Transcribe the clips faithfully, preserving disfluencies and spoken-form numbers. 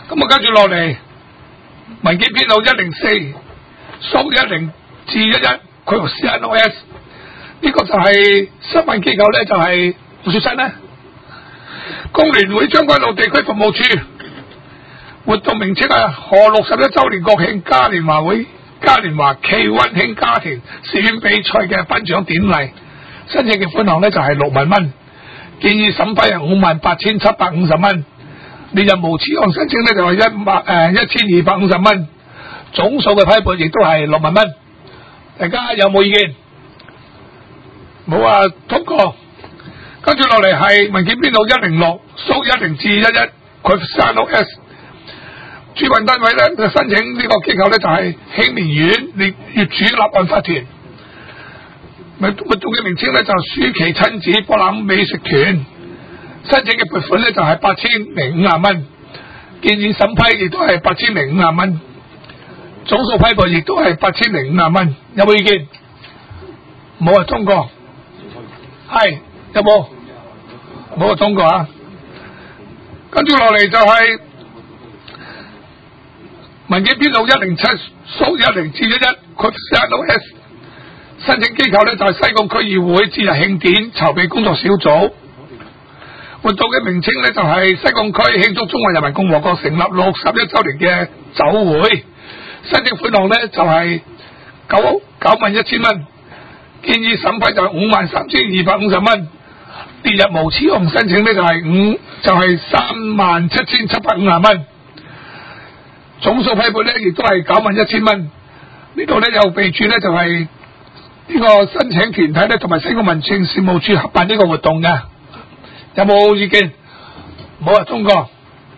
咁啊，跟住落嚟，文件編號一零四，蘇一零至一一，佢用 C N O S， 呢個就係新聞機構咧，就係胡雪新咧，工聯會將軍澳地區服務處，活動名稱啊，賀六十一週年國慶嘉年華會嘉年華暨溫馨家庭事件比賽嘅頒獎典禮，申請嘅款項咧就係六萬蚊，建議審批係五萬八千七百五十蚊。列入無此項申請咧就係一萬誒一千二百五十蚊，總數嘅批撥亦都係六萬蚊。大家有冇意見？冇啊，通過。跟住落嚟係文件編號一零六，蘇一零至一一，佢 C N O S。主辦單位咧就申請呢個機構咧就係興年苑業業主立案法團。活動嘅名稱咧就舒淇親子博覽美食團。申請嘅撥款咧就係八千零五十蚊，建議審批亦都係八千零五十蚊，總數批撥亦都係八千零五十蚊，有冇意見？冇啊，通過。係有冇？冇啊，通過啊。跟住落嚟就係文件編號一零七，蘇一零至一一，佢 C N O S。申請機構咧就係西貢區議會節日慶典籌備工作小組。活動嘅名稱咧就係西貢區慶祝中華人民共和國成立六十一週年嘅酒會，申請款項咧就係九九萬一千蚊，建議審批就係五萬三千二百五十蚊，列入無此項申請咧就係五就係三萬七千七百五十蚊，總數批撥咧亦都係九萬一千蚊。呢度咧有備註咧就係呢個申請團體咧同埋西貢民政事務處合辦呢個活動嘅。有冇意見？冇啊，通過。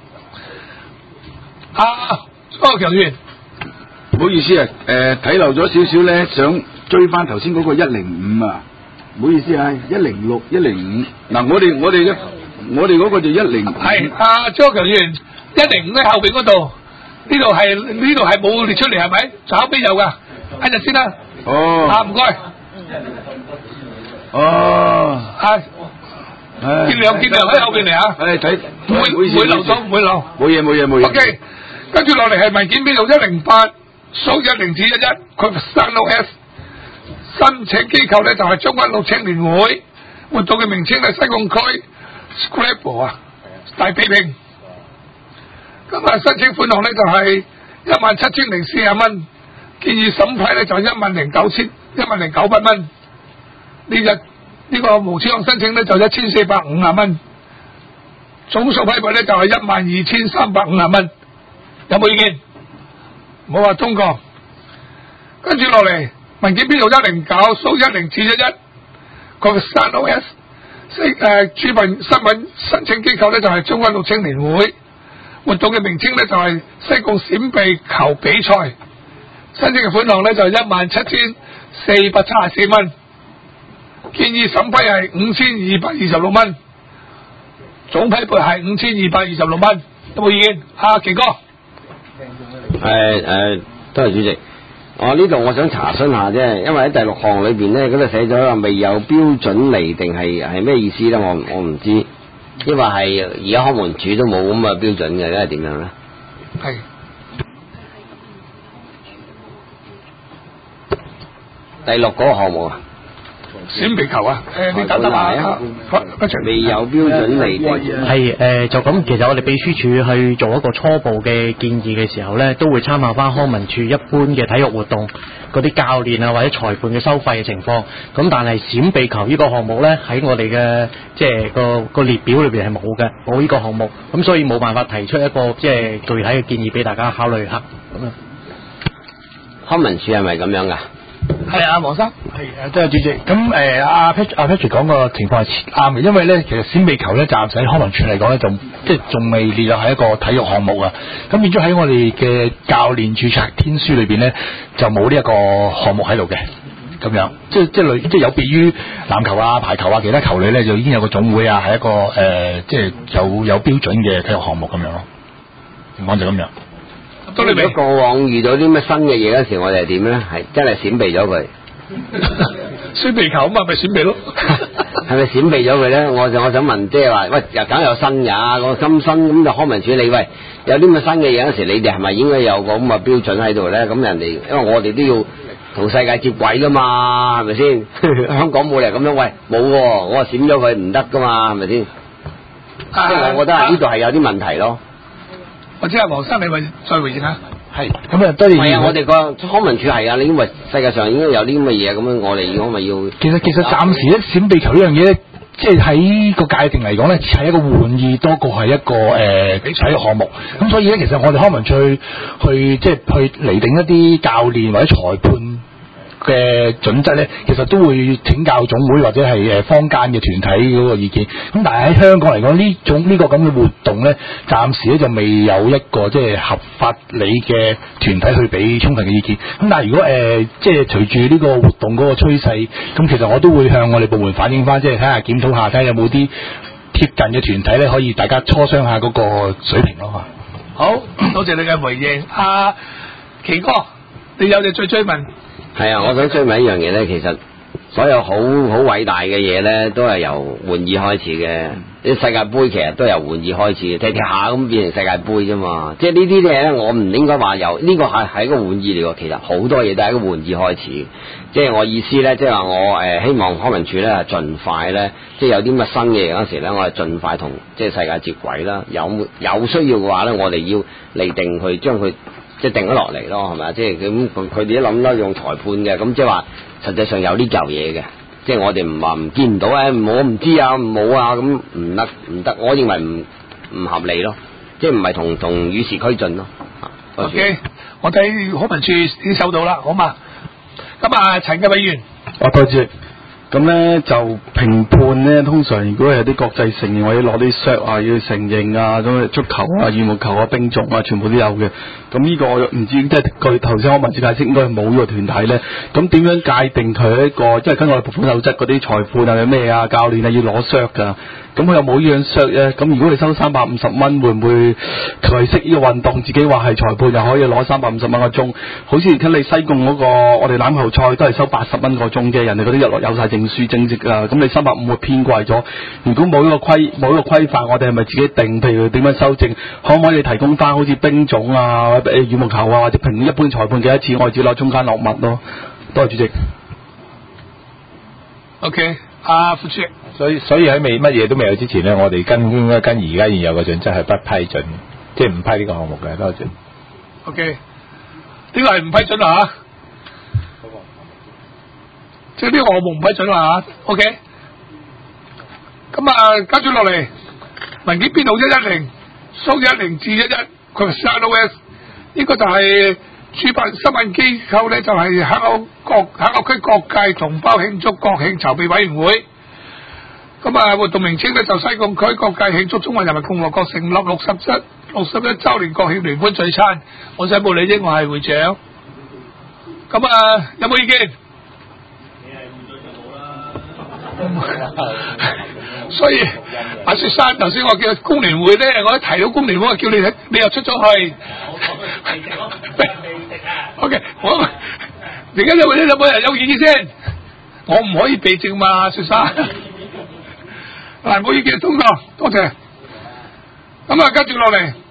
啊，蘇強員， 唔好意思啊，誒睇漏咗少少咧，想追翻頭先嗰個一零五啊，唔好意思啊，一零六、一零五。嗱，我哋我哋嘅我哋嗰個就一零。 係啊，蘇強員，一零五喺後邊嗰度，呢度係呢度係冇列出嚟係咪？就後邊有㗎，睇陣先啦。 哦。 啊，唔該。 哦。 係。見兩見兩喺後邊嚟啊！ 誒睇， 唔會唔會漏咗，唔會漏。 冇嘢冇嘢冇嘢。 O K，跟住落嚟係文件編號一零八，蘇一零至一一，佢 C N O S。申請機構咧就係將軍澳青年會，活動嘅名稱係西貢區 Scrabble 啊，大比拼。咁啊，申請款項咧就係一萬七千零四十蚊，建議審批咧就係一萬零九千一萬零九百蚊。呢日。呢個無此項申請咧就一千四百五十蚊，總數批撥咧就係一萬二千三百五十蚊，有冇意見？冇話通過。跟住落嚟，文件編號一零九，蘇一零至一一，佢 C N O S， 誒主辦新聞申請機構咧就係將軍澳青年會，活動嘅名稱咧就係西貢閃避球比賽，申請嘅款項咧就係一萬七千四百七十四蚊。建議審批係五千二百二十六蚊，總批撥係五千二百二十六蚊，有冇意見？阿奇哥， 誒誒，多謝主席。我呢度我想查詢下啫，因為喺第六項裏邊咧，嗰度寫咗話未有標準釐定係係咩意思咧？我我唔知，因為係而家康文署都冇咁嘅標準嘅，因為點樣咧？ 係第六嗰個項目啊。 閃避球啊！誒，你等等下， 未有標準嚟定係誒，就咁。其實我哋秘書處去做一個初步嘅建議嘅時候咧，都會參考翻康文署一般嘅體育活動嗰啲教練啊或者裁判嘅收費嘅情況。咁但係閃避球呢個項目咧，喺我哋嘅即係個個列表裏邊係冇嘅，冇呢個項目。咁所以冇辦法提出一個即係具體嘅建議俾大家考慮下。咁啊， 康文署係咪咁樣噶？ 係啊，黃生。 係誒，多謝主席。咁誒，阿 Patrick 阿 Patrick 講個情況係啱嘅，因為咧，其實閃避球咧，暫時喺康文署嚟講咧，就即係仲未列入係一個體育項目啊。咁變咗喺我哋嘅教練註冊天書裏邊咧，就冇呢一個項目喺度嘅。咁樣，即係即係類，即係有別於籃球啊、排球啊其他球類咧，就已經有個總會啊，係一個誒、呃，即係有有標準嘅體育項目咁樣咯。情況就咁樣。 咁你如果過往遇到啲咩新嘅嘢嗰時，我哋係點咧？係真係閃避咗佢。 閃避球啊嘛，咪閃避咯。 係咪閃避咗佢咧？我就我想問，即係話喂，又梗有新㗎，個咁新咁就康文署你喂有啲咁嘅新嘅嘢嗰時，你哋係咪應該有個咁嘅標準喺度咧？咁人哋因為我哋都要同世界接軌㗎嘛，係咪先？香港冇理由咁樣，喂冇喎，我話閃咗佢唔得㗎嘛，係咪先？即係我覺得呢度係有啲問題咯。 或者阿黃生，你咪再回應下。 係咁啊，多謝。 係啊，我哋個康文署係啊，你因為世界上應該有啲咁嘅嘢，咁樣我哋如果咪要。 其實其實暫時咧閃避球呢樣嘢咧，即係喺個界定嚟講咧，係一個玩意多過係一個誒、呃、體育項目。咁所以咧，其實我哋康文署去去即係去釐定一啲教練或者裁判嘅準則咧，其實都會請教總會或者係誒坊間嘅團體嗰個意見。咁但係喺香港嚟講，呢種呢、這個咁嘅活動咧，暫時咧就未有一個即係合法理嘅團體去俾充分嘅意見。咁但係如果誒、呃、即係隨住呢個活動嗰個趨勢，咁其實我都會向我哋部門反映翻，即係睇下檢討下，睇下有冇啲貼近嘅團體咧，可以大家磋商下嗰個水平咯。 好，多謝你嘅回應，阿、啊、奇哥，你有嘢再追問？ 係啊，我想追問一樣嘢咧，其實所有好好偉大嘅嘢咧，都係由玩意開始嘅。啲世界盃其實都由玩意開始嘅，踢踢下咁變成世界盃啫嘛。即係呢啲嘢咧，我唔應該話由呢個係係一個玩意嚟㗎。其實好多嘢都係一個玩意開始。即係我意思咧，即係話我誒、呃、希望康文署咧係盡快咧，即係有啲乜新嘅嘢嗰時咧，我係盡快同即係世界接軌啦。有有需要嘅話咧，我哋要釐定去將佢。即係定咗落嚟咯，係咪啊？即係咁，佢哋都諗得用裁判嘅，咁即係話實際上有呢嚿嘢嘅，即係我哋唔話唔見唔到咧，我唔知啊，唔好啊，咁唔得唔得，我認為唔唔合理咯，即係唔係同同與時俱進咯。 OK，我睇康文署已經收到啦，好嘛？咁啊，陳嘅委員， 啊，多謝。咁咧就評判咧，通常如果係啲國際承認或者攞啲削啊，要承認啊，咁足球啊、羽毛球啊、冰種啊，全部都有嘅。咁呢個我唔知，即係據頭先我文字解釋，應該係冇呢個團體咧。咁點樣界定佢一個？即係根據我哋撥款守則嗰啲裁判係咩啊？教練啊要攞削㗎。咁佢又冇呢樣削咧。咁如果你收三百五十蚊，會唔會佢識呢個運動？自己話係裁判又可以攞三百五十蚊個鐘？好似睇你西貢嗰、嗰個我哋欖球賽都係收八十蚊個鐘嘅，人哋嗰啲日落有晒證書正職啊。咁你三百五會偏貴咗。如果冇呢個規冇呢個規範，我哋係咪自己定？譬如點樣修正？可唔可以提供翻好似冰種啊、誒羽毛球啊，或者評一般裁判幾多次，我哋只攞中間落墨咯。多謝主席。 OK， 阿副主席。 所以所以喺未乜嘢都未有之前咧，我哋跟應該跟而家現有嘅準則係不批准，即係唔批呢個項目嘅。多謝。 OK，呢個係唔批准啊嚇，即係呢個項目唔批准啊嚇。OK，咁啊跟住落嚟，文件編號一一零蘇一零至一一，佢話 C O S 呢個就係主辦新聞機構咧，就係香港各香港區各界同胞慶祝國慶籌備委員會。咁啊，活動名稱咧就西貢區各界慶祝中華人民共和國成立六十七六十一週年國慶聯歡聚餐。我想報你啫，我係會長。咁啊，有冇意見？你係會長就好啦。所以阿雪山頭先我叫工聯會咧，我一提到工聯會，我叫你你又出咗去。O K， 我而家有冇有冇人有意見先？我唔可以避靜嘛，雪山。嗱，冇意見通過，多謝。咁啊，跟住落嚟，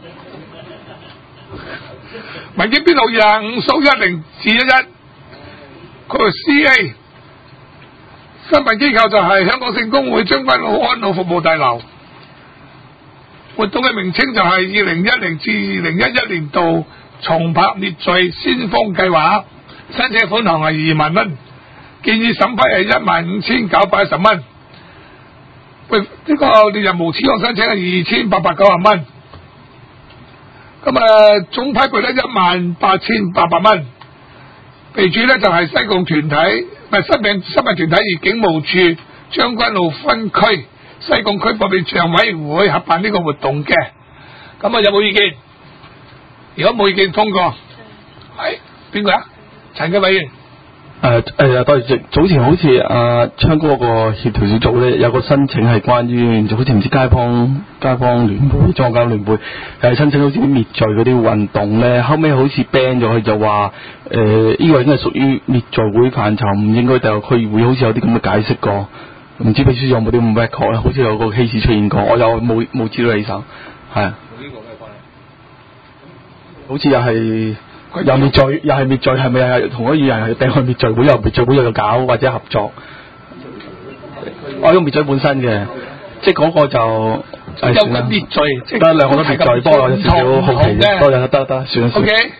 文件編號二廿五數一零至一一，佢話 C A 新聞機構就係香港聖公會將軍澳安老服務大樓，活動嘅名稱就係二零一零至二零一一年度重拍滅罪先鋒計劃，申請款項係二萬蚊，建議審批係一萬五千九百一十蚊。喂，呢、這個列入無此項申請係二千八百九十蚊，咁啊總批撥咧一萬八千八百蚊。備註咧就係、是、西貢團體，唔係新名新聞團體與警務處將軍澳分區西貢區貨幣帳委員會合辦呢個活動嘅。咁啊有冇意見？如果冇意見通過，係邊個啊？陳嘅委員。 誒誒，多謝。早前好似阿昌哥個協調小組咧，有個申請係關於，好似唔知街坊街坊聯會、莊家聯會，係申請好似啲滅罪嗰啲運動咧，後尾好似 ban 咗佢，就話誒呢個應該係屬於滅罪會範疇，唔應該掉入區議會，好似有啲咁嘅解釋過。 唔知秘書有冇啲咁 record 咧？好似有個 case 出現過，我又冇冇知道起手，係啊。 同呢個咩關係？ 好似又係又滅罪，又係滅罪，係咪係同嗰啲人係掟去滅罪會，又滅罪會又搞或者合作？我用滅罪本身嘅，即係嗰個就有個滅罪，即係得兩個都滅罪，不過我有少少好奇嘅，多謝得得算啦算。 O K。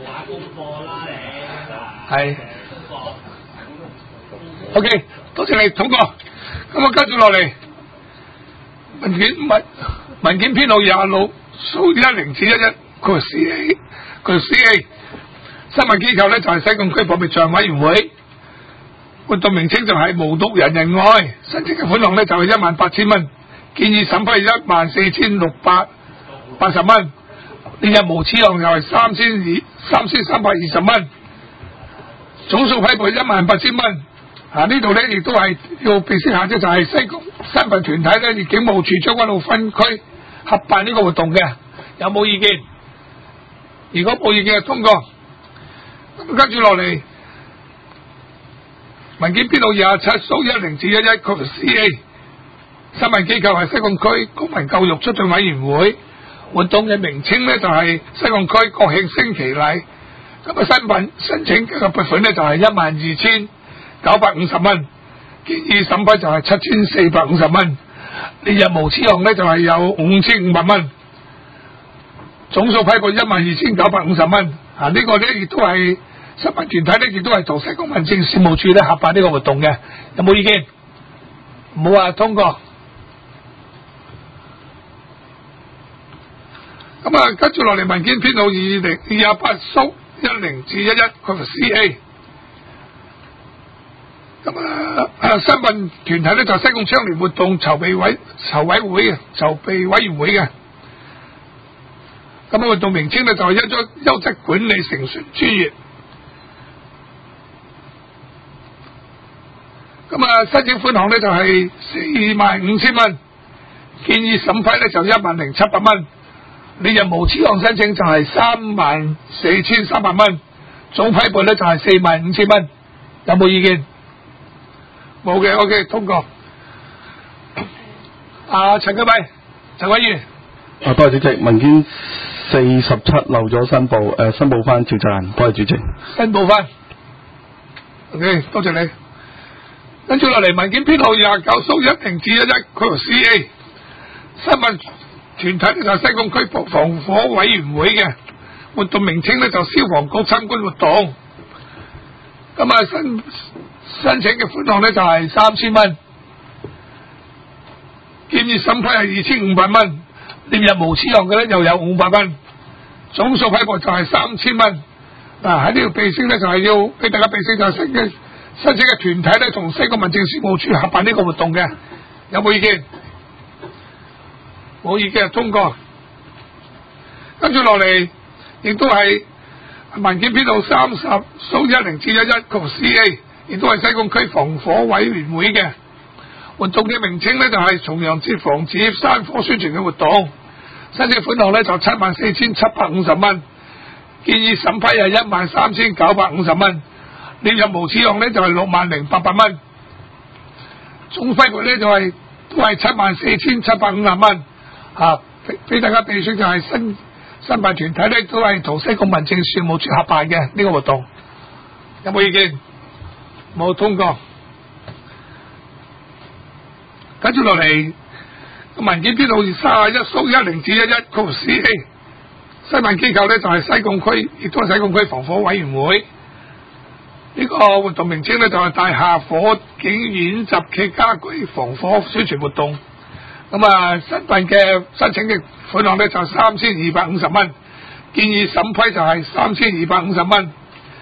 係。O K，多謝你通過。咁我跟住落嚟文件文文件編號廿六數一零至一一，佢話 C A， 佢話 C A 新聞機構咧就係、是、西貢區保密帳委員會，活動名稱就係無毒人人愛，申請嘅款項咧就係一萬八千蚊，建議審批一萬四千六百八十蚊，連日無此項又係三千二三千三百二十蚊，總數批撥一萬八千蚊。啊！呢度咧亦都係要辨識下啫，就係西貢新聞團體咧，以警務處將軍澳分區合辦呢個活動嘅，有冇意見？如果冇意見就通過。咁跟住落嚟，文件編號廿七數一零至一一，佢係 C A 新聞機構係西貢區公民教育促進委員會，活動嘅名稱咧就係西貢區國慶升旗禮。咁啊，新聞申請嘅撥款咧就係一萬二千九百五十蚊，建議審批就係七千四百五十蚊，連日無此項咧就係有五千五百蚊，總數批撥一萬二千九百五十蚊。啊，呢、這個咧亦都係新聞團體咧，亦都係同西貢民政事務處咧合辦呢個活動嘅，有冇意見？冇啊，通過。咁啊，跟住落嚟文件編號二零二廿八蘇一零至一一，佢係 C A。咁啊，新聞團體咧就係西貢倡廉活動籌備委籌委會嘅籌備委員會嘅。咁啊，活動名稱咧就係一張優質管理誠信專業。咁啊，申請款項咧就係四萬五千蚊，建議審批咧就一萬零七百蚊。連日無此項申請就係三萬四千三百蚊，總批撥咧就係四萬五千蚊。有冇意見？冇嘅 ，OK， 通過。啊，陳啟偉，陳委員。 啊，多謝主席，文件四十七漏咗申報，誒、呃，申報翻趙澤仁，多謝主席。 申報翻。OK， 多謝你。跟住落嚟文件編號廿九數一零至一一，佢由 C A 新聞團體就係西貢區防火委員會嘅，活動名稱咧就消防局參觀活動。咁啊，申申請嘅款項咧就係三千蚊，建議審批係二千五百蚊，連日無此項嘅咧又有五百蚊，總數批撥就係三千蚊。嗱，喺呢度備聲咧就係要俾大家備聲，就係申嘅申請嘅團體咧同西貢民政事務處合辦呢個活動嘅，有冇意見？冇意見，通過。跟住落嚟亦都係文件編號三十數一零至一一，佢 C A 亦都係西貢區防火委員會嘅，活動嘅名稱咧就係重陽節防止山火宣傳嘅活動，申請款項咧就七萬四千七百五十蚊，建議審批係一萬三千九百五十蚊，連日無此項咧就係六萬零八百蚊，總批撥咧就係、是、都係七萬四千七百五十蚊。啊，俾大家備選就係新新辦團體咧，都係同西貢民政事務處合辦嘅呢、這個活動，有冇意見？冇，通過。跟住落嚟，文件編號三十一數一零至一一，佢 C A 新辦機構咧就係、是、西貢區，亦都係西貢區防火委員會。呢、這個活動名稱咧就係、是、大廈火警演習暨家居防火宣傳活動。咁啊，新辦嘅申請嘅款項咧就三千二百五十蚊，建議審批就係三千二百五十蚊，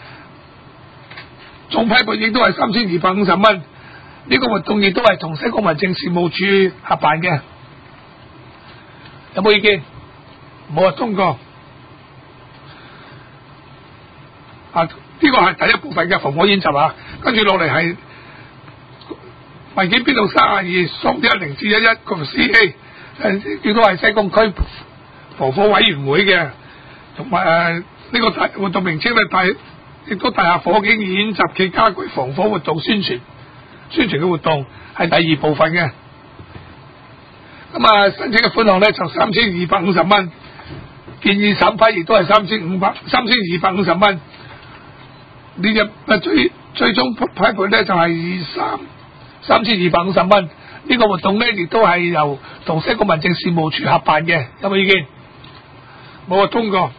總批撥亦都係三千二百五十蚊。呢、這個活動亦都係同西貢民政事務處合辦嘅，有冇意見？冇啊，通過。啊，呢、這個係第一部分嘅防火演習啊，跟住落嚟係文件編號三十二數一零至一一，個 C A 誒亦都係西貢區防火委員會嘅，同埋誒呢個大活動名稱咧大亦都大廈火警演習暨家居防火活動宣傳。 宣傳嘅活動係第二部分嘅。咁啊，申請嘅款項咧就三千二百五十蚊，建議審批亦都係三千五百三千二百五十蚊。呢日啊最最終批判咧就係三三千二百五十蚊。呢個活動咧亦都係由同西貢民政事務處合辦嘅，有冇意見？冇啊，通過。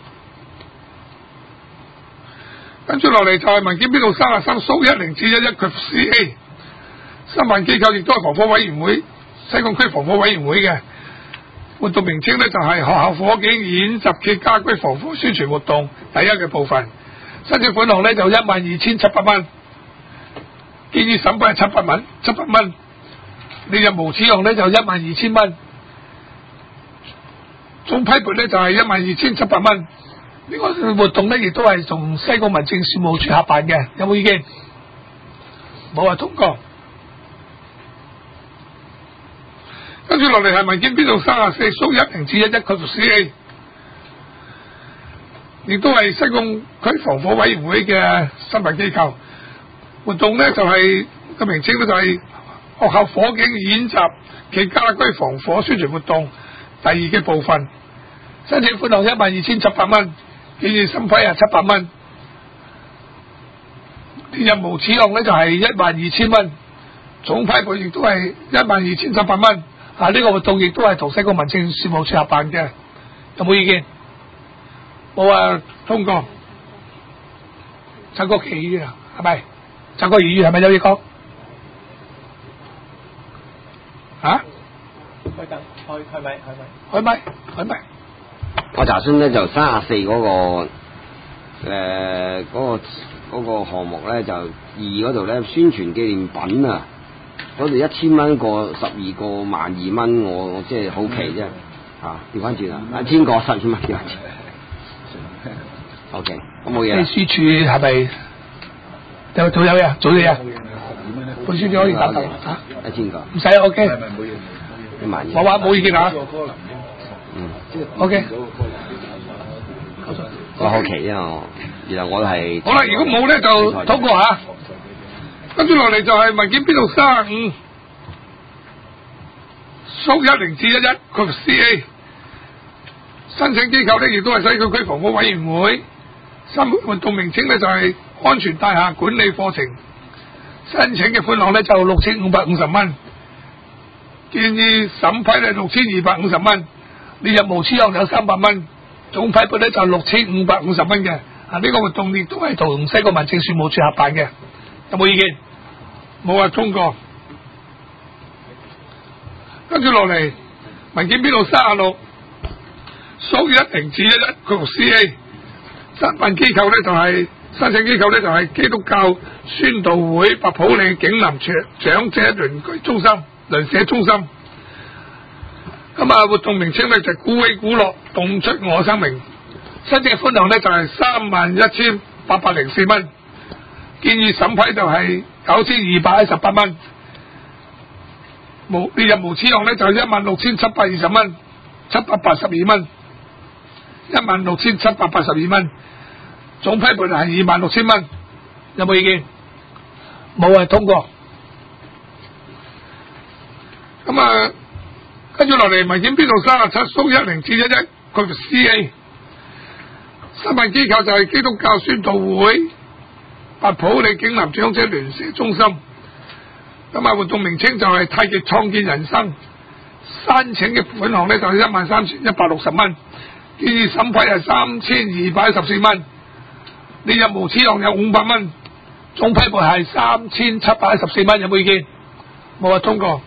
跟住落嚟就係民建編號三十三蘇一零至一一佢 C A 申辦機構亦都係防火委員會西貢區防火委員會嘅活動名稱咧就係學校火警演習暨家居防火宣傳活動第一嘅部分，申請款項咧就一萬二千七百蚊，建議審批係七百蚊，七百蚊。你就無此項咧就一萬二千蚊，總批撥咧就係一萬二千七百蚊。呢個活動咧亦都係從西貢民政事務處合辦嘅，有冇意見？冇啊，通過。跟住落嚟係民建編號三十四蘇一零至一一佢 C A， 亦都係西貢區防火委員會嘅申辦機構活動咧，就係、是、個名稱咧就係、是。學校火警演習暨家居防火宣傳活動第二嘅部分，申請款項一萬二千七百蚊，建議審批係七百蚊。任無此項咧就係一萬二千蚊，總批撥亦都係一萬二千七百蚊。啊，呢、這個活動亦都係同西貢民政事務處合辦嘅，有冇意見？冇啊，通過。陳國奇議員啊，係咪？陳國奇議員係咪有嘢講？啊！開燈，開開咪，開咪，開咪，開咪。 我查詢咧就三十四嗰個誒嗰、呃那個嗰、那個項目咧就二嗰度咧宣傳紀念品啊，嗰度一千蚊個十二個萬二蚊，我我即係好奇啫嚇，調翻轉啊，一千個十二蚊調翻轉。O K， 咁冇嘢。 秘書處係咪有做有嘢？做嘢啊？秘書處可以答答嚇。 一千個。 唔使啊 ，OK。 一萬二。 我話冇意見啊。 嗯。 OK。 我好奇啫我，原來我係。 好啦，如果冇咧就通過嚇。跟住落嚟就係文件編號三十五，蘇一零至一一佢 C A 申請機構咧，亦都係西區區防火委員會。新活動名稱咧就係安全大廈管理課程。申請嘅款項咧就六千五百五十蚊，建議審批咧六千二百五十蚊，列入無此項有三百蚊，總批撥咧就六千五百五十蚊嘅。啊，呢、這個活動亦都係同西貢民政事務處合辦嘅，有冇意見？冇啊，通過。跟住落嚟，文件編號三十六，蘇一零至一一佢 C A 申辦機構咧就係、是。申請機構咧就係基督教宣道會白普理景林長長者鄰居中心鄰舍中心。咁啊，活動名稱咧就係鼓起鼓樂動出我生命。申請款項咧就係三萬一千八百零四蚊，建議審批就係九千二百一十八蚊。無列入無此項咧就係一萬六千七百二十蚊，七百八十二蚊，一萬六千七百八十二蚊。總批撥係二萬六千蚊，有冇意見？冇啊，通過。咁啊，跟住落嚟，文件編號三十七，蘇一零至一一，佢就 C A 申辦機構就係基督教宣道會白普理景林長者聯社中心。咁啊，活動名稱就係太極創建人生。申請嘅款項咧就係一萬三千一百六十蚊，建議審批係三千二百一十四蚊。你入無此項有五百蚊，總批撥係三千七百一十四蚊，有冇意見？冇啊，通過。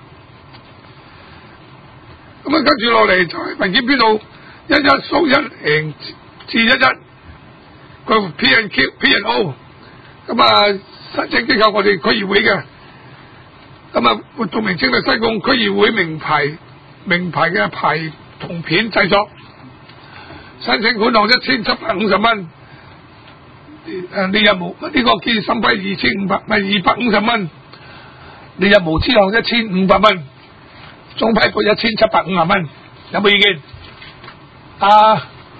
咁啊，跟住落嚟就係文件編號一一蘇一零至一一，佢 P and Q P and O， 咁啊，申請機構我哋區議會嘅，咁啊，活動名稱係西貢區議會名牌名牌嘅牌銅片製作，申請款項一千七百五十蚊。誒，你有冇呢個建議審批二千五百咪二百五十蚊？你有無此項一千五百蚊，總批撥一千七百五十蚊，有冇意見？啊，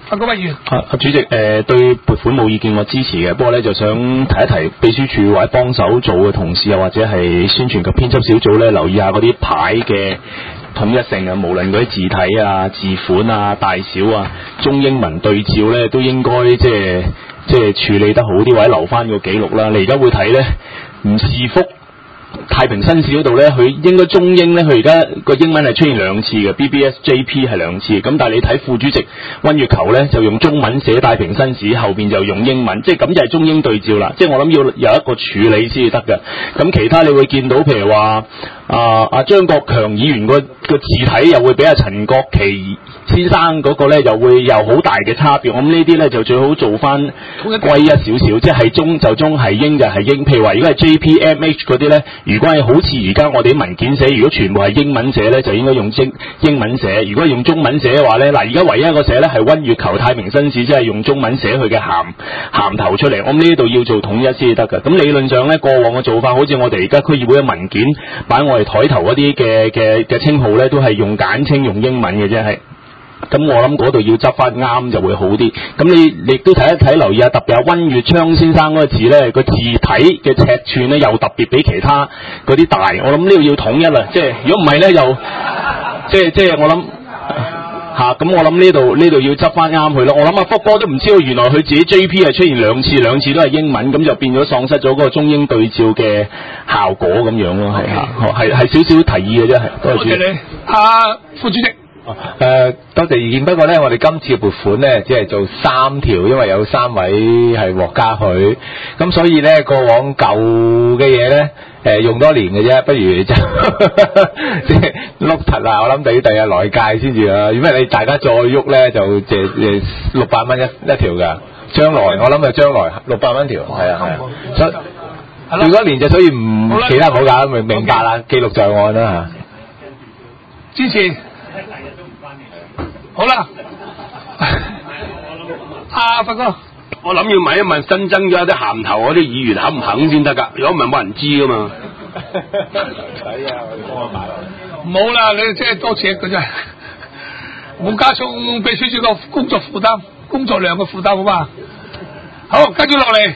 啊，嗰位議員。 啊，主席，誒、呃、對撥款冇意見，我支持嘅。不過咧，就想提一提秘書處或者幫手做嘅同事，又或者係宣傳及編輯小組咧，留意下嗰啲牌嘅統一性啊，無論嗰啲字體啊、字款啊、大小啊、中英文對照咧，都應該即係即係處理得好啲，或者留翻個記錄啦。你而家會睇咧，吳士福太平紳士嗰度咧，佢應該中英咧，佢而家個英文係出現兩次嘅 ，B B S J P 係兩次。咁但係你睇副主席温月球咧，就用中文寫太平紳士，後邊就用英文，即係咁就係中英對照啦。即係我諗要有一個處理先至得嘅。咁其他你會見到，譬如話啊啊張國強議員個個字體又會比阿陳國奇先生嗰個咧，又會有好大嘅差別。我諗呢啲咧就最好做翻歸一少少，即係中就中，係英就係英。譬如話如果係 J P M H 嗰啲咧，如果係好似而家我哋啲文件寫，如果全部係英文寫咧，就應該用英英文寫；如果係用中文寫嘅話咧，嗱而家唯一一個寫咧係温月球太平紳士，即係用中文寫佢嘅銜銜頭出嚟。我諗呢度要做統一先至得㗎。咁理論上咧，過往嘅做法，好似我哋而家區議會嘅文件擺我哋台頭嗰啲嘅嘅嘅稱號咧，都係用簡稱用英文嘅啫，係。咁我諗嗰度要執翻啱就會好啲。咁你亦都睇一睇留意下，特別係温月昌先生嗰個字咧，個字體嘅尺寸咧又特別比其他嗰啲大。我諗呢度要統一啦，即係如果唔係咧，又即係即係我諗嚇。咁、啊、我諗呢度呢度要執翻啱佢咯。我諗阿福哥都唔知道，原來佢自己 J P 係出現兩次，兩次都係英文，咁就變咗喪失咗嗰個中英對照嘅效果咁樣咯。係嚇，係係少少提議嘅啫。係多謝你，阿副主席。 誒、呃，多謝意見。不過咧，我哋今次嘅撥款咧，只係做三條，因為有三位係獲嘉許，咁所以咧，過往舊嘅嘢咧，誒、呃、用多年嘅啫，不如就即係碌柒啦。我諗第第日來屆先至啦。如果你大家再喐咧，就借誒六百蚊一一條㗎。將來我諗就將來六百蚊條，係啊係啊。所以用多年就所以唔其他唔好搞，明明價啦，記錄在案啦嚇。 支持。好啦，阿佛哥， 我諗要問一問新增咗啲銜頭嗰啲議員肯唔肯先得㗎？如果唔係冇人知噶嘛。 使啊，我哋幫我買落。 唔好啦，你即係多謝佢真係，冇加重秘書處個工作負擔、工作量嘅負擔好嘛？好，跟住落嚟，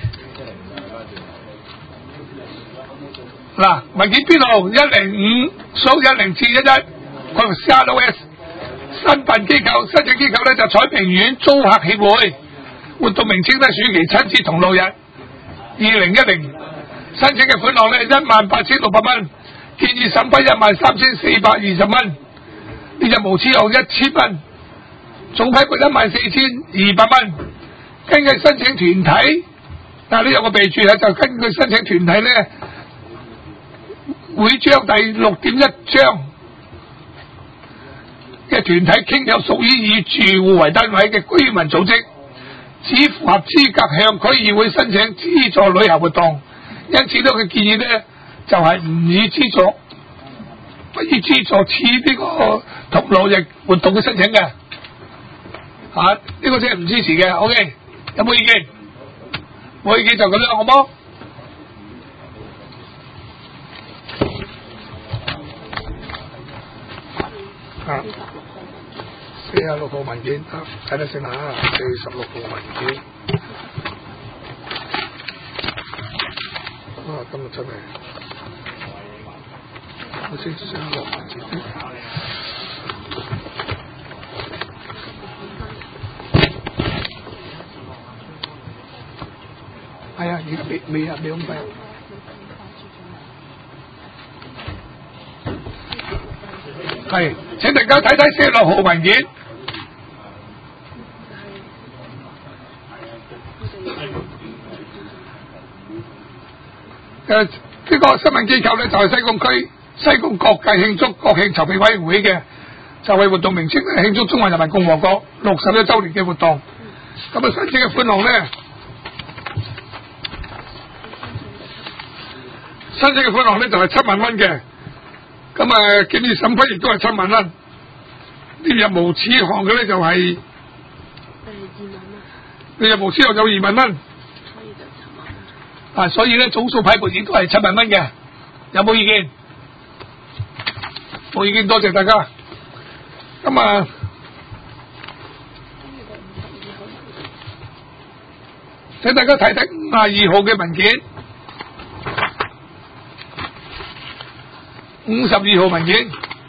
嗱，文件編號一零五數一零至一一，佢用 C R O S。申辦機構申請機構咧就彩屏苑租客協會，活動名稱咧暑期親子同樂日二零一零，申請嘅款項咧一萬八千六百蚊，建議審批一萬三千四百二十蚊，呢日無此後一千蚊，總批撥一萬四千二百蚊。根據申請團體，但係呢有個備註咧，就根據申請團體咧，會章第六點一章。嘅團體傾有屬於以住戶為單位嘅居民組織，只符合資格向區議會申請資助旅遊活動，因此呢佢建議呢就係、是、唔以資助，不以資助此呢個同樂日活動嘅申請嘅，啊呢、這個真係唔支持嘅。OK， 有冇意見？冇意見就咁樣好冇？啊。四十六號文件，睇得先嚇，四十六號文件。啊，今日出嚟，我先四十六文件。係啊，未未啊，未咁快。係，請大家睇睇四十六號文件。誒，呢個新聞機構咧就係西貢區西貢國際慶祝國慶籌備委員會嘅，就係活動名稱咧慶祝中華人民共和國六十一週年嘅活動。咁啊，申請嘅款項咧，申請嘅款項咧就係七萬蚊嘅。咁啊，建議審批亦都係七萬蚊。呢日無此項嘅咧就係、是，呢日無此項有二萬蚊。啊，所以咧總數批撥亦都係七萬蚊嘅，有冇意見？冇意見，多謝大家。咁啊， 請大家睇睇五十二號嘅文件，五十二號文件，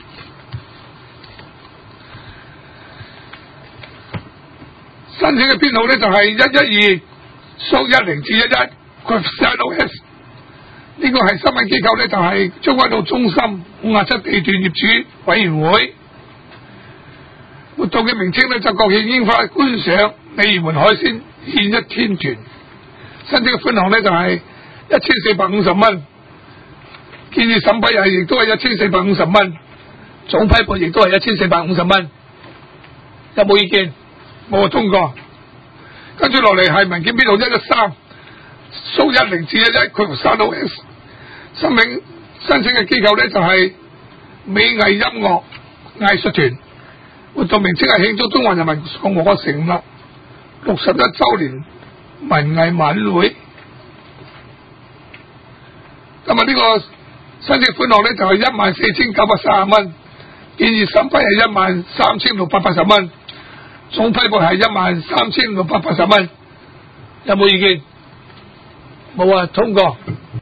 申請嘅編號咧就係一一二縮一零至一一，佢 O S。呢個係新聞機構咧，就係將軍澳中心五十七地段業主委員會。活動嘅名稱咧就國慶櫻花觀賞鯉魚門海鮮獻一天團。申請嘅款項咧就係一千四百五十蚊，建議審批係亦都係一千四百五十蚊，總批撥亦都係一千四百五十蚊。有冇意見？冇通過。跟住落嚟係文件編號一一三縮一零至一一，佢同三 O S。申請申請嘅機構咧就係美藝音樂藝術團，活動名稱係慶祝中華人民共和國成立六十一週年文藝晚會。咁啊呢個申請款項咧就係一萬四千九百三十蚊，建議審批係一萬三千六百八十蚊，總批撥係一萬三千六百八十蚊。有冇意見？冇啊，通過。